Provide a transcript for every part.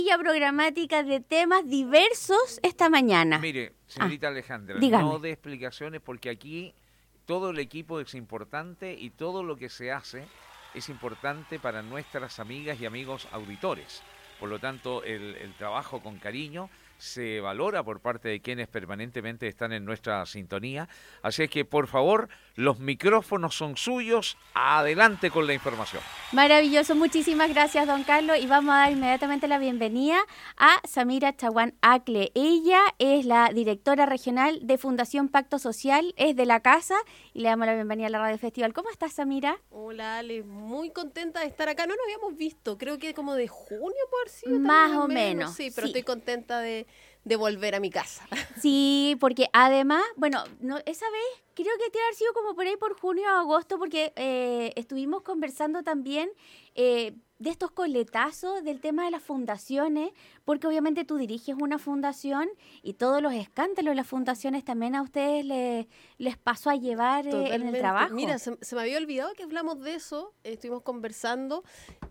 Programática de temas diversos esta mañana. Mire, señorita Alejandra, dígame. no dé explicaciones porque aquí todo el equipo es importante y todo lo que se hace es importante para nuestras amigas y amigos auditores. Por lo tanto, el trabajo con cariño se valora por parte de quienes permanentemente están en nuestra sintonía. Así es que, por favor, los micrófonos son suyos. Adelante con la información. Maravilloso, muchísimas gracias, don Carlos. Y vamos a dar inmediatamente la bienvenida a Samira Chaguán Acle. Ella es la directora regional de Fundación Pacto Social, es de la casa, y le damos la bienvenida a la Radio Festival. ¿Cómo estás, Samira? Hola, Ale, muy contenta de estar acá. No nos habíamos visto, creo que como de junio por sí. Más o menos. Sí, pero sí. Estoy contenta de volver a mi casa. Sí, porque además, bueno, no, esa vez creo que tiene que haber sido como por ahí por junio o agosto, porque estuvimos conversando también de estos coletazos del tema de las fundaciones, porque obviamente tú diriges una fundación y todos los escándalos de las fundaciones también a ustedes les pasó a llevar en el trabajo. Mira, se me había olvidado que hablamos de eso, estuvimos conversando,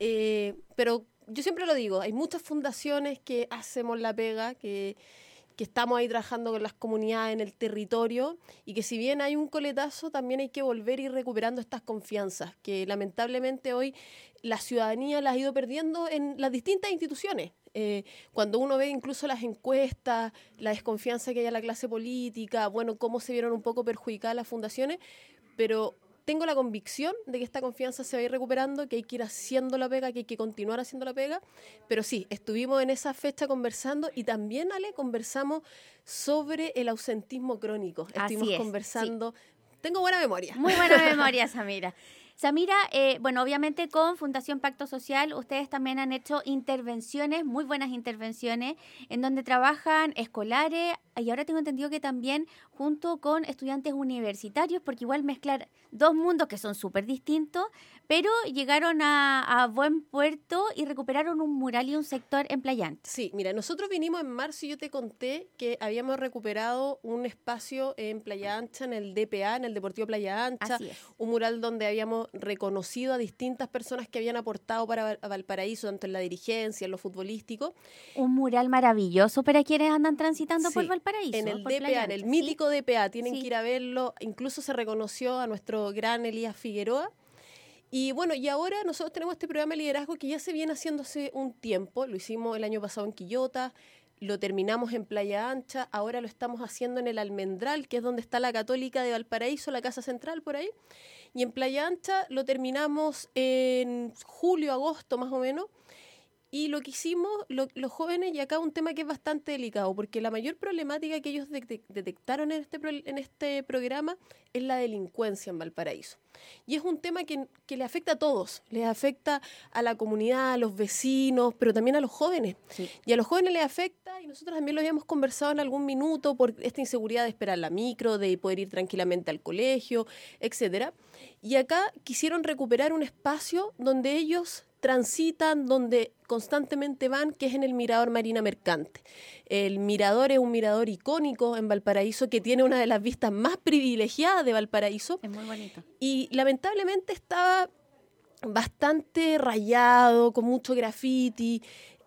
pero yo siempre lo digo, hay muchas fundaciones que hacemos la pega, que estamos ahí trabajando con las comunidades en el territorio y que si bien hay un coletazo, también hay que volver y ir recuperando estas confianzas, que lamentablemente hoy la ciudadanía las ha ido perdiendo en las distintas instituciones. Cuando uno ve incluso las encuestas, la desconfianza que hay en la clase política, bueno, cómo se vieron un poco perjudicadas las fundaciones, pero tengo la convicción de que esta confianza se va a ir recuperando, que hay que ir haciendo la pega, que hay que continuar haciendo la pega, pero sí, estuvimos en esa fecha conversando y también, Ale, conversamos sobre el ausentismo crónico. Estuvimos conversando. Sí. Tengo buena memoria. Muy buena memoria, Samira. Samira, bueno, obviamente con Fundación Pacto Social ustedes también han hecho intervenciones, muy buenas intervenciones, en donde trabajan escolares y ahora tengo entendido que también junto con estudiantes universitarios, porque igual mezclar dos mundos que son súper distintos, pero llegaron a buen puerto y recuperaron un mural y un sector en Playa Ancha. Sí, mira, nosotros vinimos en marzo y yo te conté que habíamos recuperado un espacio en Playa Ancha, en el DPA, en el Deportivo Playa Ancha, un mural donde habíamos reconocido a distintas personas que habían aportado para Valparaíso, tanto en la dirigencia, en lo futbolístico. Un mural maravilloso para quienes andan transitando por Valparaíso. En el DPA, en el mítico DPA, tienen que ir a verlo. Incluso se reconoció a nuestro gran Elías Figueroa. Y bueno, y ahora nosotros tenemos este programa de liderazgo que ya se viene haciendo hace un tiempo. Lo hicimos el año pasado en Quillota, lo terminamos en Playa Ancha, ahora lo estamos haciendo en el Almendral, que es donde está la Católica de Valparaíso, la Casa Central por ahí. Y en Playa Ancha lo terminamos en julio, agosto más o menos. Y lo que hicimos los jóvenes, y acá un tema que es bastante delicado, porque la mayor problemática que ellos detectaron en este programa es la delincuencia en Valparaíso. Y es un tema que le afecta a todos, les afecta a la comunidad, a los vecinos, pero también a los jóvenes. Sí. Y a los jóvenes les afecta, y nosotros también lo habíamos conversado en algún minuto, por esta inseguridad de esperar la micro, de poder ir tranquilamente al colegio, etcétera. Y acá quisieron recuperar un espacio donde ellos transitan, donde constantemente van, que es en el Mirador Marina Mercante. El mirador es un mirador icónico en Valparaíso que tiene una de las vistas más privilegiadas de Valparaíso. Es muy bonito. Y lamentablemente estaba bastante rayado, con mucho graffiti,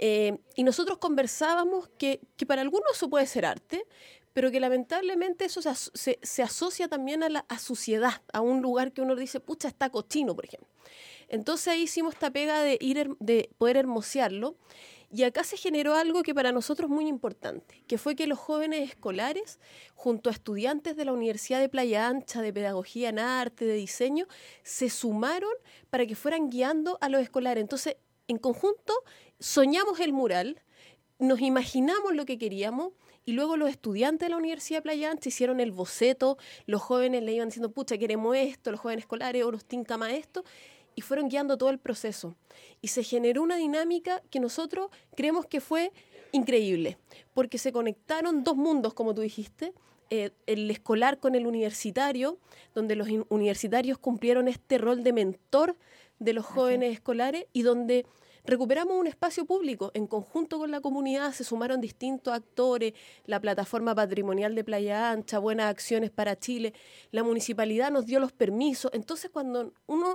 y nosotros conversábamos que para algunos eso puede ser arte, pero que lamentablemente eso se asocia también a suciedad, a un lugar que uno dice, pucha, está cochino, por ejemplo. Entonces ahí hicimos esta pega de poder hermosearlo, y acá se generó algo que para nosotros es muy importante, que fue que los jóvenes escolares, junto a estudiantes de la Universidad de Playa Ancha, de Pedagogía en Arte, de Diseño, se sumaron para que fueran guiando a los escolares. Entonces, en conjunto, soñamos el mural, nos imaginamos lo que queríamos, y luego los estudiantes de la Universidad de Playa Ancha hicieron el boceto, los jóvenes le iban diciendo, pucha, queremos esto, los jóvenes escolares, o nos tinca más esto, y fueron guiando todo el proceso. Y se generó una dinámica que nosotros creemos que fue increíble, porque se conectaron dos mundos, como tú dijiste, el escolar con el universitario, donde los universitarios cumplieron este rol de mentor de los jóvenes escolares, y donde recuperamos un espacio público en conjunto con la comunidad. Se sumaron distintos actores, la plataforma patrimonial de Playa Ancha, Buenas Acciones para Chile, la municipalidad nos dio los permisos. Entonces, cuando uno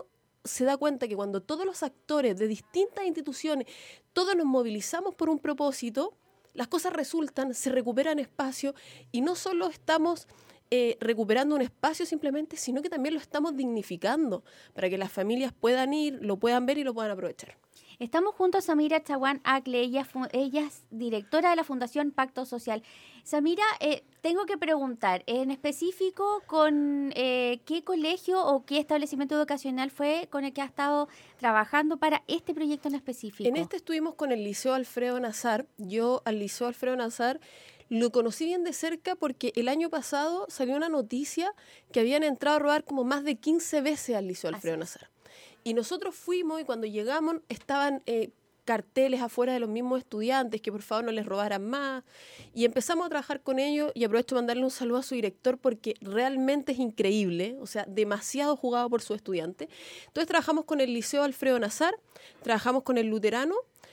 se da cuenta que cuando todos los actores de distintas instituciones, todos nos movilizamos por un propósito, las cosas resultan, se recuperan espacio y no solo estamos recuperando un espacio simplemente, sino que también lo estamos dignificando para que las familias puedan ir, lo puedan ver y lo puedan aprovechar. Estamos junto a Samira Chaguán Acle, ella es directora de la Fundación Pacto Social. Samira, tengo que preguntar, en específico, ¿con qué colegio o qué establecimiento educacional fue con el que ha estado trabajando para este proyecto en específico? En este estuvimos con el Liceo Alfredo Nazar. Yo al Liceo Alfredo Nazar lo conocí bien de cerca porque el año pasado salió una noticia que habían entrado a robar como más de 15 veces al Liceo Alfredo Nazar. Y nosotros fuimos y cuando llegamos estaban carteles afuera de los mismos estudiantes que por favor no les robaran más. Y empezamos a trabajar con ellos y aprovecho de mandarle un saludo a su director porque realmente es increíble, o sea, demasiado jugado por sus estudiantes. Entonces trabajamos con el Liceo Alfredo Nazar, trabajamos con el Luterano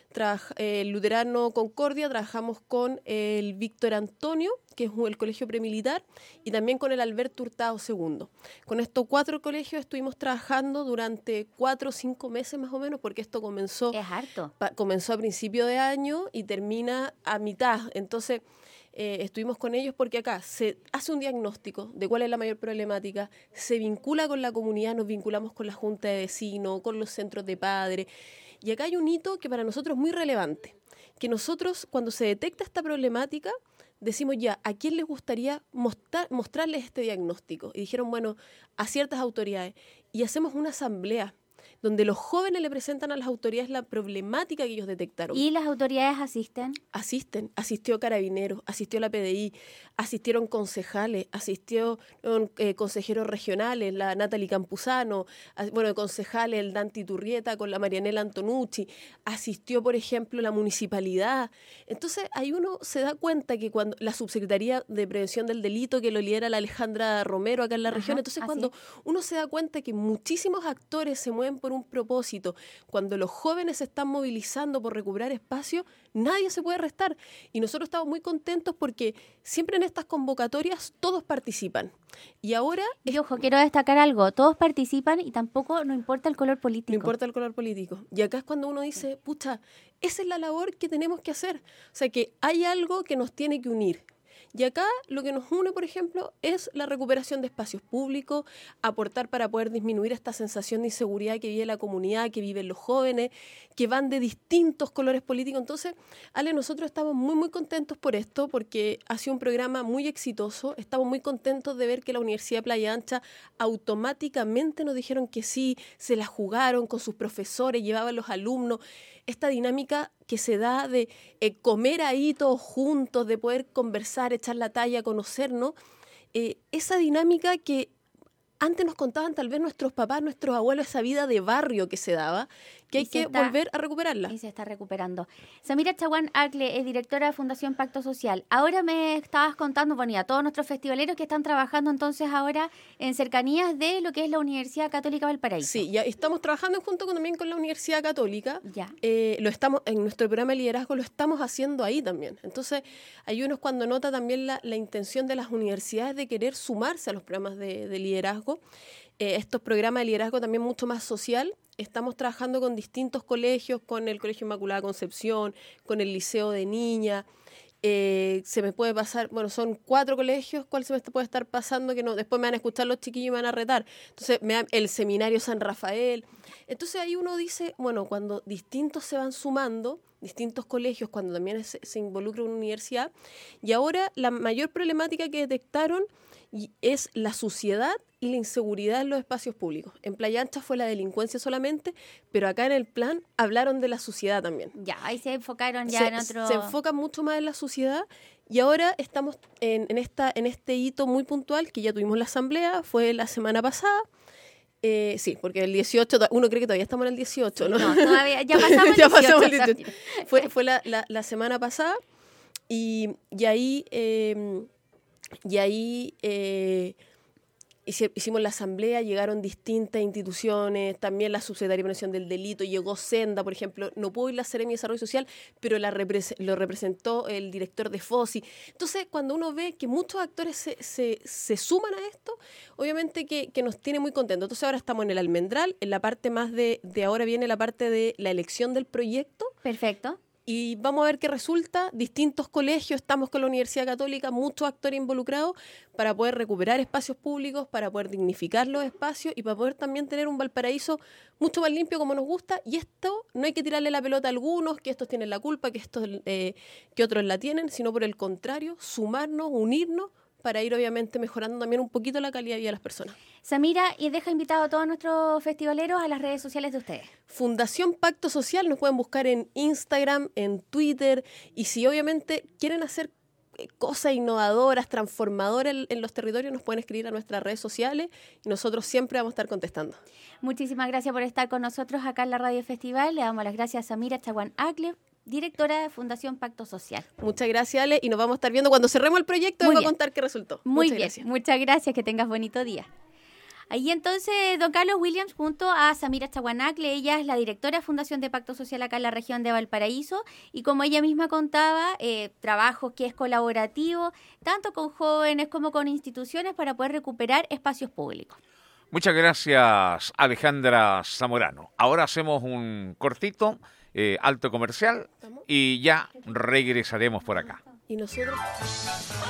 Concordia, trabajamos con el Víctor Antonio, que es el colegio premilitar, y también con el Alberto Hurtado II. Con estos 4 colegios estuvimos trabajando durante 4 o 5 meses más o menos, porque esto comenzó, es harto. Comenzó a principio de año y termina a mitad. Entonces, estuvimos con ellos porque acá se hace un diagnóstico de cuál es la mayor problemática, se vincula con la comunidad, nos vinculamos con la junta de vecinos, con los centros de padres. Y acá hay un hito que para nosotros es muy relevante, que nosotros cuando se detecta esta problemática decimos ya, ¿a quién les gustaría mostrarles este diagnóstico? Y dijeron, bueno, a ciertas autoridades. Y hacemos una asamblea donde los jóvenes le presentan a las autoridades la problemática que ellos detectaron. ¿Y las autoridades asisten? Asisten, asistió Carabineros, asistió la PDI, asistieron concejales, asistieron consejeros regionales, la Natalie Campuzano, concejales, el Dante Iturrieta con la Marianela Antonucci, asistió, por ejemplo, la municipalidad. Entonces, ahí uno se da cuenta que cuando la Subsecretaría de Prevención del Delito, que lo lidera la Alejandra Romero acá en la región, entonces cuando uno se da cuenta que muchísimos actores se mueven por un propósito, cuando los jóvenes se están movilizando por recuperar espacio, nadie se puede restar. Y nosotros estamos muy contentos porque siempre en estas convocatorias todos participan. Y ahora... Y ojo, quiero destacar algo, todos participan y tampoco no importa el color político. No importa el color político. Y acá es cuando uno dice, pucha, esa es la labor que tenemos que hacer. O sea, que hay algo que nos tiene que unir. Y acá lo que nos une, por ejemplo, es la recuperación de espacios públicos, aportar para poder disminuir esta sensación de inseguridad que vive la comunidad, que viven los jóvenes, que van de distintos colores políticos. Entonces, Ale, nosotros estamos muy, muy contentos por esto, porque ha sido un programa muy exitoso. Estamos muy contentos de ver que la Universidad de Playa Ancha automáticamente nos dijeron que sí, se la jugaron con sus profesores, llevaban los alumnos. Esta dinámica que se da de comer ahí todos juntos, de poder conversar, echar la talla, conocernos, esa dinámica que antes nos contaban tal vez nuestros papás, nuestros abuelos, esa vida de barrio que se daba, que hay que volver a recuperarla. Y se está recuperando. Samira Chaguán Acle es directora de Fundación Pacto Social. Ahora me estabas contando, bueno, y a todos nuestros festivaleros que están trabajando entonces ahora en cercanías de lo que es la Universidad Católica Valparaíso. Sí, ya estamos trabajando también con la Universidad Católica. Ya. En nuestro programa de liderazgo lo estamos haciendo ahí también. Entonces, hay unos cuando nota también la intención de las universidades de querer sumarse a los programas de liderazgo. Estos programas de liderazgo también mucho más social. Estamos trabajando con distintos colegios, con el Colegio Inmaculada Concepción, con el Liceo de Niña. Se me puede pasar, bueno, son 4 colegios, ¿cuál se me puede estar pasando? Que no, después me van a escuchar los chiquillos y me van a retar. Entonces, el Seminario San Rafael. Entonces ahí uno dice, bueno, cuando distintos se van sumando, distintos colegios, cuando también se involucra una universidad, y ahora la mayor problemática que detectaron es la suciedad y la inseguridad en los espacios públicos. En Playa Ancha fue la delincuencia solamente, pero acá en el plan hablaron de la suciedad también. Ya, ahí se enfocaron ya en otro... Se enfocan mucho más en la suciedad y ahora estamos en este hito muy puntual que ya tuvimos la asamblea, fue la semana pasada. Sí, porque el 18, uno cree que todavía estamos en el 18, ¿no? No, todavía, ya pasamos el 18. Fue la semana pasada y ahí hicimos la asamblea, llegaron distintas instituciones, también la subsecretaría de Prevención del Delito, llegó Senda, por ejemplo, no pudo ir la Seremi de Desarrollo Social, pero lo representó el director de FOSI. Entonces, cuando uno ve que muchos actores se suman a esto, obviamente que nos tiene muy contentos. Entonces ahora estamos en el almendral, en la parte más de ahora viene la parte de la elección del proyecto. Perfecto. Y vamos a ver qué resulta. Distintos colegios, estamos con la Universidad Católica, muchos actores involucrados para poder recuperar espacios públicos, para poder dignificar los espacios y para poder también tener un Valparaíso mucho más limpio como nos gusta. Y esto no hay que tirarle la pelota a algunos, que estos tienen la culpa, que otros la tienen, sino por el contrario, sumarnos, unirnos, para ir obviamente mejorando también un poquito la calidad de vida de las personas. Samira, y deja invitado a todos nuestros festivaleros a las redes sociales de ustedes. Fundación Pacto Social, nos pueden buscar en Instagram, en Twitter, y si obviamente quieren hacer cosas innovadoras, transformadoras en los territorios, nos pueden escribir a nuestras redes sociales y nosotros siempre vamos a estar contestando. Muchísimas gracias por estar con nosotros acá en la Radio Festival. Le damos las gracias a Samira Chaguán Acle, directora de Fundación Pacto Social. Muchas gracias, Ale, y nos vamos a estar viendo cuando cerremos el proyecto. Voy a contar qué resultó. Muy bien, muchas gracias, que tengas bonito día. Ahí entonces, don Carlos Williams, junto a Samira Chaguán Acle, ella es la directora de Fundación de Pacto Social acá en la región de Valparaíso, y como ella misma contaba, trabajo que es colaborativo, tanto con jóvenes como con instituciones para poder recuperar espacios públicos. Muchas gracias, Alejandra Zamorano. Ahora hacemos un cortito, alto comercial, y ya regresaremos por acá. Y nosotros...